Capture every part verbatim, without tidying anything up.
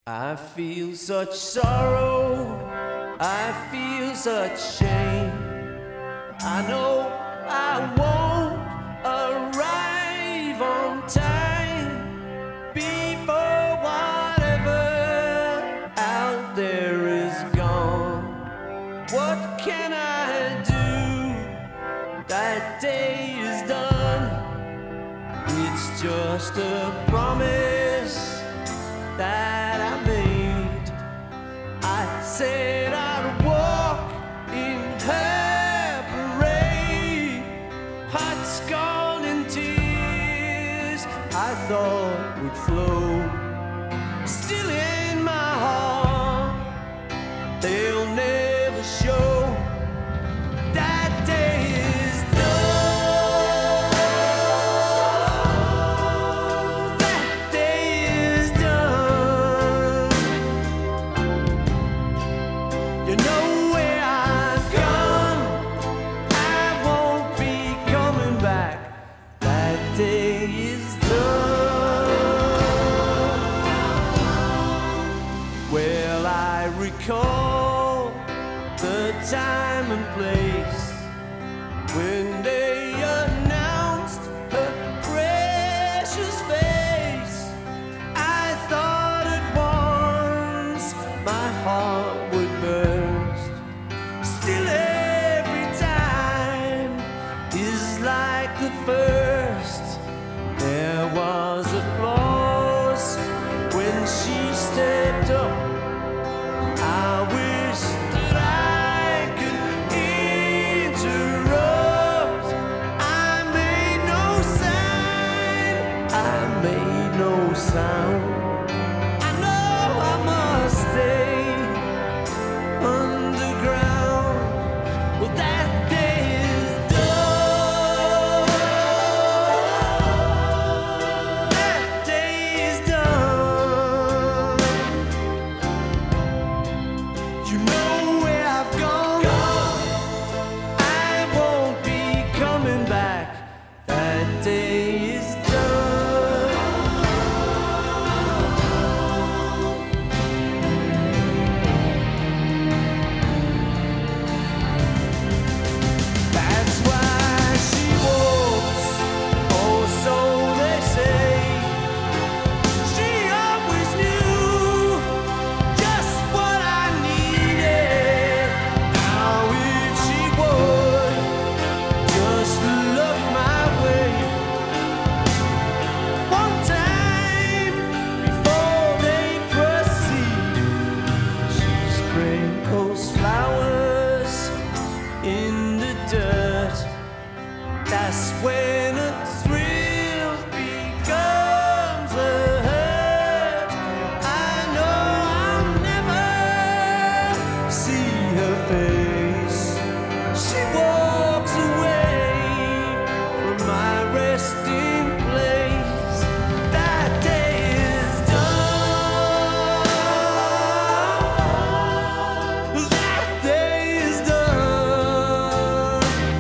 I feel such sorrow, I feel such shame. I know I won't arrive on time before whatever out there is gone. What can I do? That day is done. It's just a promise that I made. I said I'd walk in her parade, hot scalding tears I thought would flow. Still in my heart, they'll never show. That day is done. That day is done. You know where I've gone, I won't be coming back. That day is done. Well, I recall the time and place when they announced her precious face. I thought at once my heart would burst. Still every time is like the first. There was applause when she stepped up. I wish that I could interrupt. I made no sign, I made no sound. I know I must stay underground. Well, that day is done. That day is done. You know where I've gone, I won't be coming back. That day is done. That's why she walks, oh so they say. She always knew just what I needed. Now if she would just look my way one time before they proceed, she sprinkles flowers in the dirt. That's when a thrill becomes a hurt. I know I'll never see her face. She walks away from my resting place. That day is done. That day is done.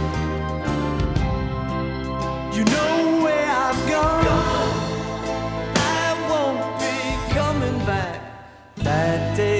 You know where I've gone, I won't be coming back. That day